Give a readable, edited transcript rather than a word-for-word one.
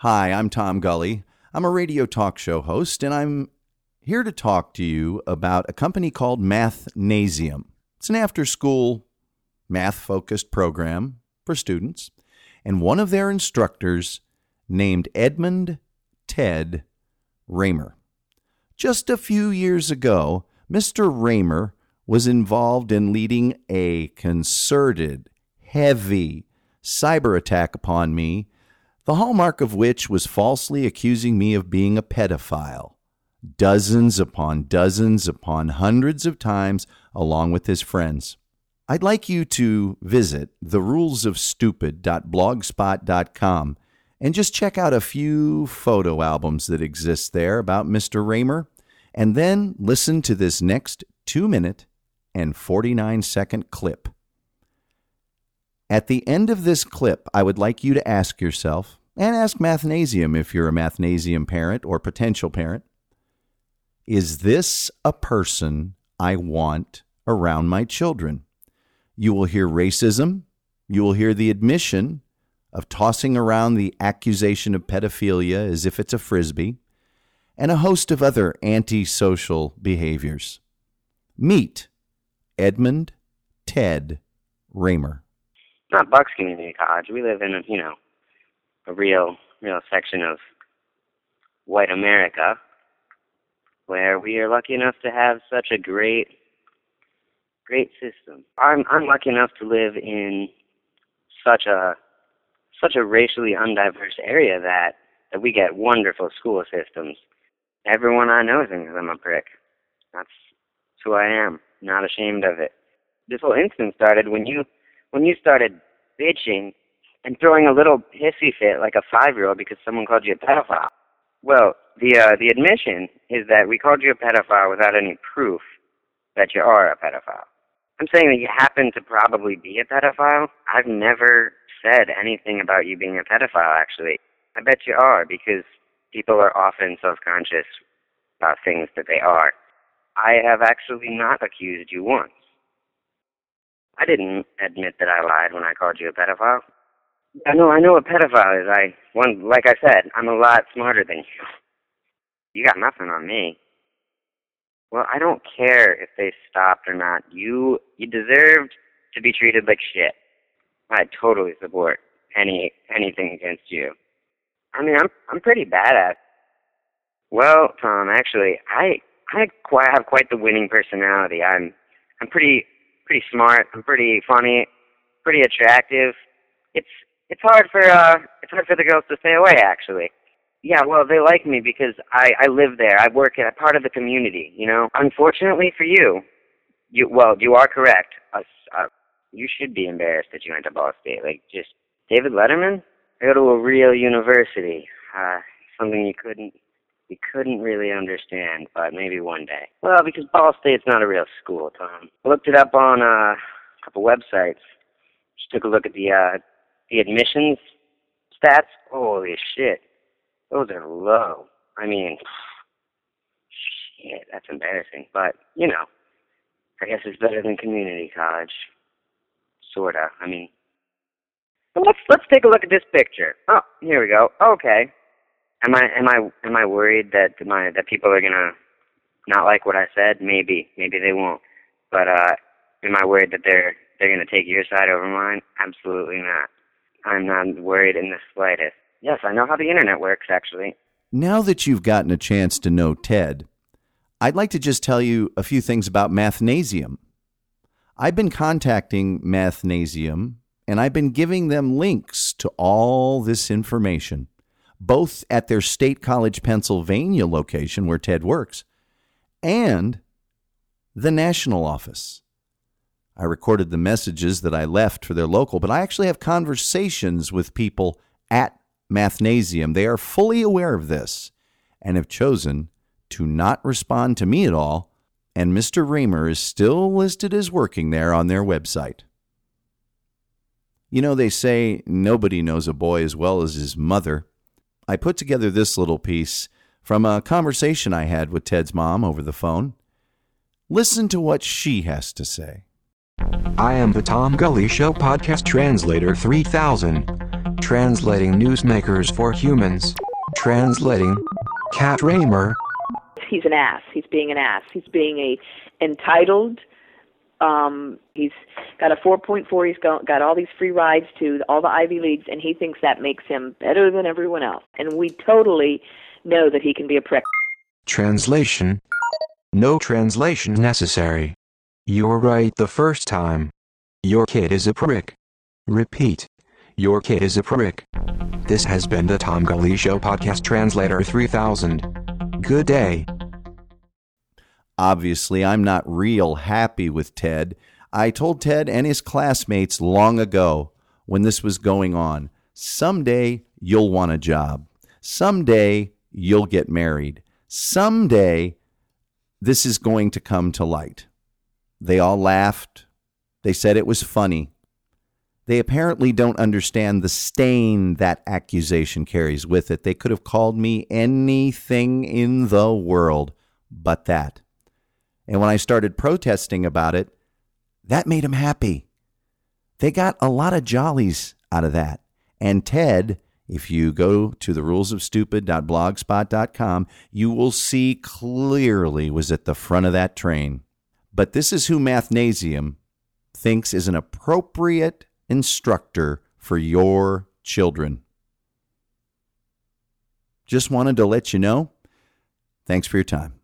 Hi, I'm Tom Gully. I'm a radio talk show host, and I'm here to talk to you about a company called Mathnasium. It's an after-school, math-focused program for students, and one of their instructors named Edmund Ted Raymer. Just a few years ago, Mr. Raymer was involved in leading a concerted, heavy cyber attack upon me, the hallmark of which was falsely accusing me of being a pedophile, dozens upon hundreds of times, along with his friends. I'd like you to visit therulesofstupid.blogspot.com and just check out a few photo albums that exist there about Mr. Raymer, and then listen to this next 2-minute and 49-second clip. At the end of this clip, I would like you to ask yourself, and ask Mathnasium if you're a Mathnasium parent or potential parent, is this a person I want around my children? You will hear racism. You will hear the admission of tossing around the accusation of pedophilia as if it's a frisbee, and a host of other antisocial behaviors. Meet Edmund Ted Raymer. Not Bucks Community College. We live in a real section of white America where we are lucky enough to have such a great system. I'm lucky enough to live in such a racially undiverse area that we get wonderful school systems. Everyone I know thinks I'm a prick. That's who I am. Not ashamed of it. This whole instance started when you started bitching and throwing a little hissy fit like a 5-year-old because someone called you a pedophile. Well, the admission is that we called you a pedophile without any proof that you are a pedophile. I'm saying that you happen to probably be a pedophile. I've never said anything about you being a pedophile, actually. I bet you are, because people are often self-conscious about things that they are. I have actually not accused you once. I didn't admit that I lied when I called you a pedophile. I know what pedophile is. Like I said, I'm a lot smarter than you. You got nothing on me. Well, I don't care if they stopped or not. You deserved to be treated like shit. I totally support anything against you. I mean, I'm pretty badass. Well, Tom, actually, I have quite the winning personality. I'm pretty smart. I'm pretty funny, pretty attractive. It's hard for the girls to stay away, actually. Yeah, well, they like me because I live there. I work at a part of the community, you know. Unfortunately for you, you are correct. You should be embarrassed that you went to Ball State. Like, just David Letterman? Go to a real university. Something you couldn't really understand, but maybe one day. Well, because Ball State's not a real school, Tom. I looked it up on a couple websites. Just took a look at the admissions stats. Holy shit. Those are low. I mean, shit, that's embarrassing. But, I guess it's better than community college. Sorta. I mean, but let's take a look at this picture. Oh, here we go. Okay. Am I worried that people are gonna not like what I said? Maybe they won't. But am I worried that they're gonna take your side over mine? Absolutely not. I'm not worried in the slightest. Yes, I know how the internet works, actually. Now that you've gotten a chance to know Ted, I'd like to just tell you a few things about Mathnasium. I've been contacting Mathnasium, and I've been giving them links to all this information, both at their State College, Pennsylvania location where Ted works, and the national office. I recorded the messages that I left for their local, but I actually have conversations with people at Mathnasium. They are fully aware of this and have chosen to not respond to me at all, and Mr. Raymer is still listed as working there on their website. You know, they say nobody knows a boy as well as his mother. I put together this little piece from a conversation I had with Ted's mom over the phone. Listen to what she has to say. I am the Tom Gully Show podcast translator 3000. Translating newsmakers for humans. Translating Cat Raymer. He's an ass. He's being an ass. He's being a entitled. He's got a 4.4. He's got all these free rides to all the Ivy Leagues, and he thinks that makes him better than everyone else. And we totally know that he can be a prick. Translation. No translation necessary. You're right the first time. Your kid is a prick. Repeat. Your kid is a prick. This has been the Tom Gully Show Podcast Translator 3000. Good day. Obviously, I'm not real happy with Ted. I told Ted and his classmates long ago when this was going on, someday you'll want a job. Someday you'll get married. Someday this is going to come to light. They all laughed. They said it was funny. They apparently don't understand the stain that accusation carries with it. They could have called me anything in the world but that. And when I started protesting about it, that made them happy. They got a lot of jollies out of that. And Ted, if you go to therulesofstupid.blogspot.com, you will see clearly was at the front of that train. But this is who Mathnasium thinks is an appropriate instructor for your children. Just wanted to let you know. Thanks for your time.